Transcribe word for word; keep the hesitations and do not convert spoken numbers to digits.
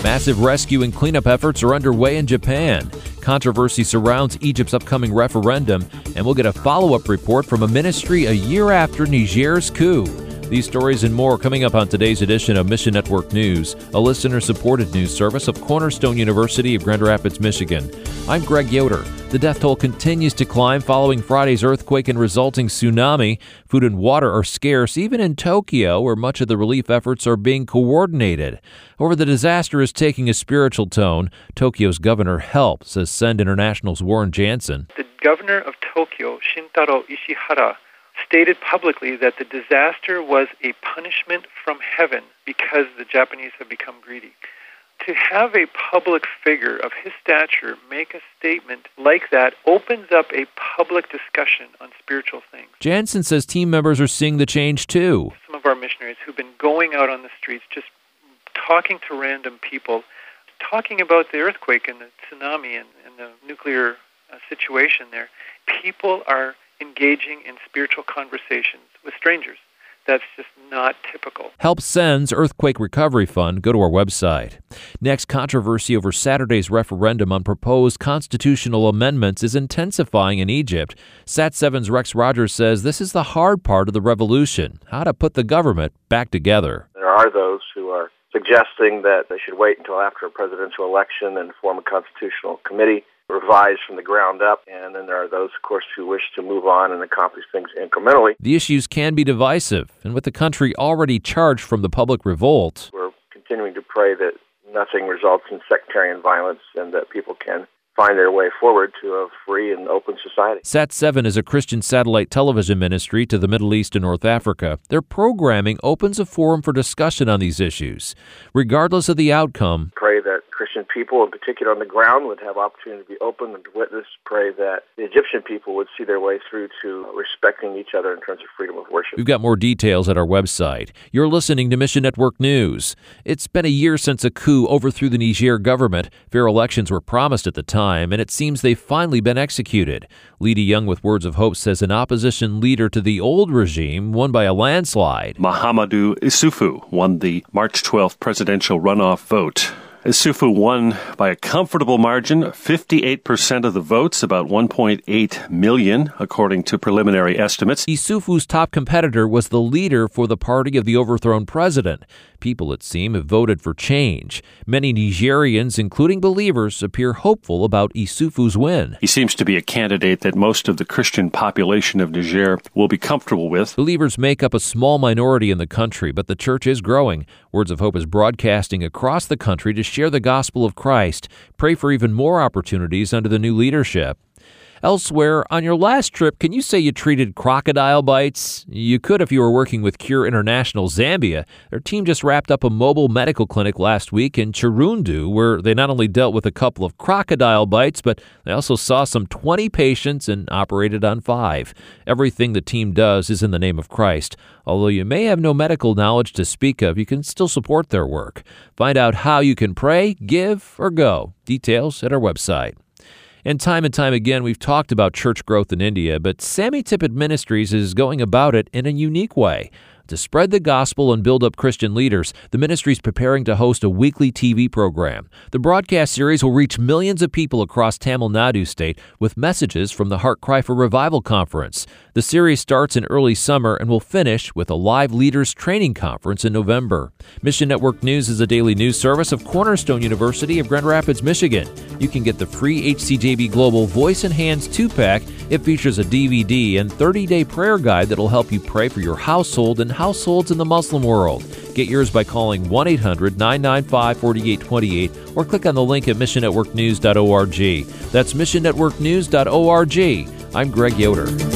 Massive rescue and cleanup efforts are underway in Japan. Controversy surrounds Egypt's upcoming referendum, and we'll get a follow-up report from a ministry a year after Niger's coup. These stories and more coming up on today's edition of Mission Network News, a listener-supported news service of Cornerstone University of Grand Rapids, Michigan. I'm Greg Yoder. The death toll continues to climb following Friday's earthquake and resulting tsunami. Food and water are scarce, even in Tokyo, where much of the relief efforts are being coordinated. However, the disaster is taking a spiritual tone. Tokyo's Governor Help, says Send International's Warren Jansen. The governor of Tokyo, Shintaro Ishihara, stated publicly that the disaster was a punishment from heaven because the Japanese have become greedy. To have a public figure of his stature make a statement like that opens up a public discussion on spiritual things. Jansen says team members are seeing the change too. Some of our missionaries who've been going out on the streets, just talking to random people, talking about the earthquake and the tsunami and, and the nuclear uh, situation there, people are engaging in spiritual conversations with strangers. That's just not typical. Help Send's Earthquake Recovery Fund. Go to our website. Next, controversy over Saturday's referendum on proposed constitutional amendments is intensifying in Egypt. Sat seven's Rex Rogers says this is the hard part of the revolution, how to put the government back together. There are those who are suggesting that they should wait until after a presidential election and form a constitutional committee, revised from the ground up, and then there are those, of course, who wish to move on and accomplish things incrementally. The issues can be divisive, and with the country already charged from the public revolt, we're continuing to pray that nothing results in sectarian violence and that people can find their way forward to a free and open society. Sat seven is a Christian satellite television ministry to the Middle East and North Africa. Their programming opens a forum for discussion on these issues. Regardless of the outcome, pray that Christian people, in particular on the ground, would have opportunity to be open and to witness. Pray that the Egyptian people would see their way through to respecting each other in terms of freedom of worship. We've got more details at our website. You're listening to Mission Network News. It's been a year since a coup overthrew the Niger government. Fair elections were promised at the time, and it seems they've finally been executed. Leedy Young with Words of Hope says an opposition leader to the old regime won by a landslide. Mahamadou Issoufou won the March twelfth presidential runoff vote. Issoufou won by a comfortable margin, fifty-eight percent of the votes, about one point eight million, according to preliminary estimates. Issoufou's top competitor was the leader for the party of the overthrown president. People, it seems, have voted for change. Many Nigerians, including believers, appear hopeful about Issoufou's win. He seems to be a candidate that most of the Christian population of Niger will be comfortable with. Believers make up a small minority in the country, but the church is growing. Words of Hope is broadcasting across the country to share the gospel of Christ. Pray for even more opportunities under the new leadership. Elsewhere, on your last trip, can you say you treated crocodile bites? You could if you were working with Cure International Zambia. Their team just wrapped up a mobile medical clinic last week in Chirundu, where they not only dealt with a couple of crocodile bites, but they also saw some twenty patients and operated on five. Everything the team does is in the name of Christ. Although you may have no medical knowledge to speak of, you can still support their work. Find out how you can pray, give, or go. Details at our website. And time and time again, we've talked about church growth in India, but Sammy Tippett Ministries is going about it in a unique way. To spread the gospel and build up Christian leaders, the ministry is preparing to host a weekly T V program. The broadcast series will reach millions of people across Tamil Nadu state with messages from the Heart Cry for Revival conference. The series starts in early summer and will finish with a live leaders training conference in November. Mission Network News is a daily news service of Cornerstone University of Grand Rapids, Michigan. You can get the free H C J B Global Voice in Hands two-pack. It features a D V D and thirty-day prayer guide that will help you pray for your household and households in the Muslim world. Get yours by calling one eight hundred nine nine five four eight two eight or click on the link at mission network news dot org. That's mission network news dot org. I'm Greg Yoder.